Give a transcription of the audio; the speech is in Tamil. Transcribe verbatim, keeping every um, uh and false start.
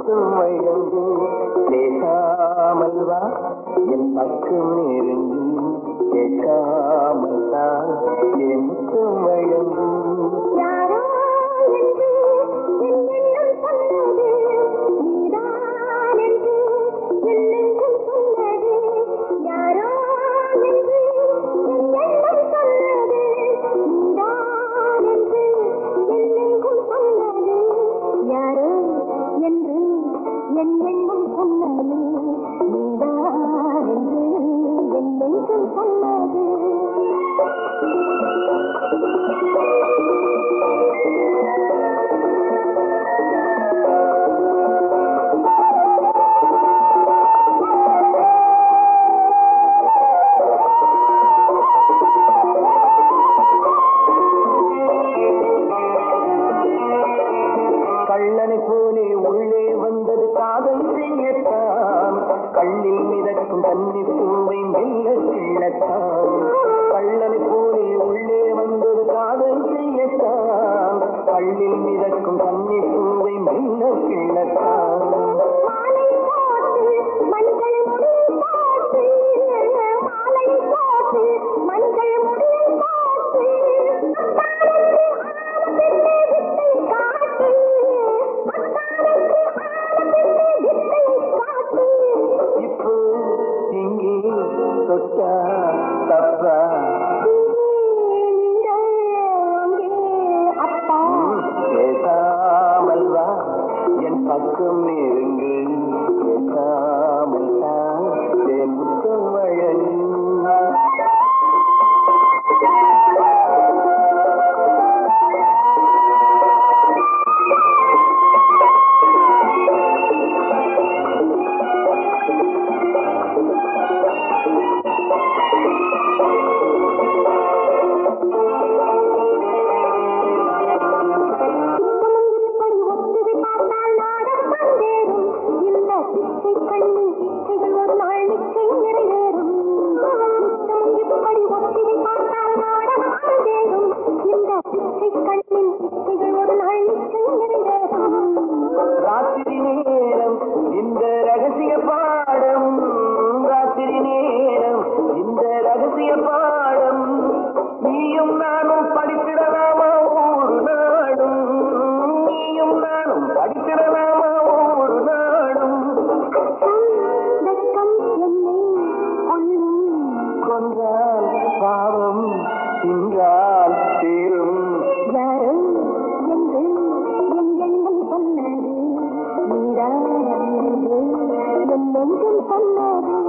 முத்தும் வழங்கு பேசாமல் வா என் பக்கம் நெருங்கி கேட்காமல் தான் என் முத்தும் வழங்கு யாரோ என்று என் எண்ணம் சொன்னது நீதான் என்று என் நெஞ்சம் சொன்னது யாரோ என்று என் எண்ணம் சொன்னது நீதான் என்று என் நெஞ்சம் சொன்னது யாரோ என்று என் எண்ணம் சொன்னது நீதான் என்று என் நெஞ்சம் சொன்னது கள்ளனை போலே உள்ளே வந்தது காதல் செய்யத்தான் கண்ணில் மிதக்கும் தண்ணி பூவை மெல்ல கிள்ளத்தான் கள்ளனை போலே உள்ளே வந்தது காதல் செய்யத்தான் கண்ணில் மிதக்கும் தண்ணி பூவை மெல்ல கிள்ளத்தான் மாலை போட்டு மஞ்சள் முடியும் போட்டு மாலை போட்டு மஞ்சள் முடியும் போட்டு இப்போ இங்கே தொட்டா தப்பா அப்பா பேசாமல் வா என் பக்கம் நெருங்கு பேசாமல் தான் என் முத்தம் வழங்கு ராத்திரி நேரம் இந்த ரகசிய பாடம் ராத்திரி நேரம் இந்த ரகசிய பாடம் நீயும் நானும் படித்திடலாமா ஒரு நாடும் நீயும் நானும் படித்திடலாமா ஒரு நாடும் கொன்றால் பாவம் தின்றால் தீரும் சொன்னது நீதான் என்று என் நெஞ்சம் சொன்னது